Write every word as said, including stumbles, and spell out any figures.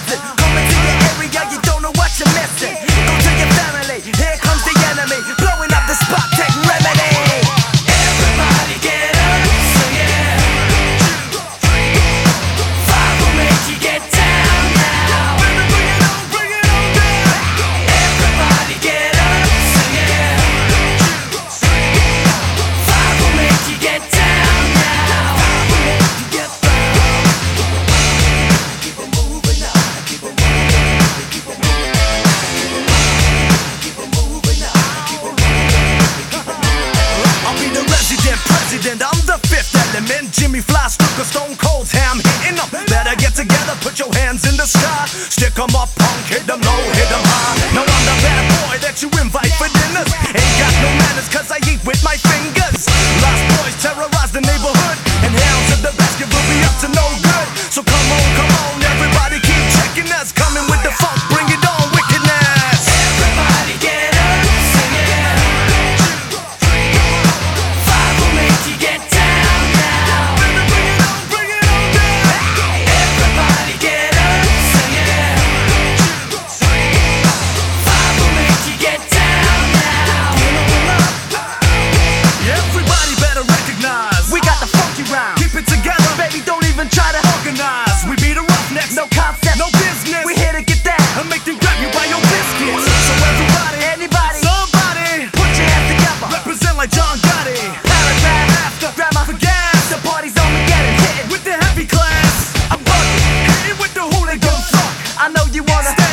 listen. Coming to your area, you don't know what you're missing. Go to your family, here comes the enemy, blowing up the spot, take remedy. Everybody get up, sing it. Five will make you get down now. Baby, bring it on, bring it on down. Everybody get up, sing it. Five will make you get down now. Five will make you get down. Keep it moving now, keep it moving, keep it moving, keep it moving now, keep it moving. I'll be the resident president, I'm the fifth element. Jimmy Fly, Stuka, Stone Cold's ham hitting them. Better get together, put your hands in the sky. Stick 'em up, punk, hit 'em low, hit 'em high. Now I'm the bad boy that you invite for dinners. Ain't got no manners cause I eat with my fingers. Lost boys terrorize the neighborhood, and hounds of the basket will be up to no good. So come on, come on, everybody keep checking us. Coming with the funk, bring it on, wickedness. Everybody get up, sing it. Five will make you get down now. Baby, bring it on, bring it on down. Everybody get up, sing it. Five will make you get down now. Everybody better recognize we got the funky round. Keep it together, baby, don't even try to organize. We be the roughnecks, no concept, no business. We here to get that and make them grab you by your biscuits. So everybody, anybody, somebody, put your hands together, represent like John Gotti. Paragraph after grammar for gas. The party's only getting hit with the heavy class. I'm bugging, hitting with the hooligan funk. I know you wanna stay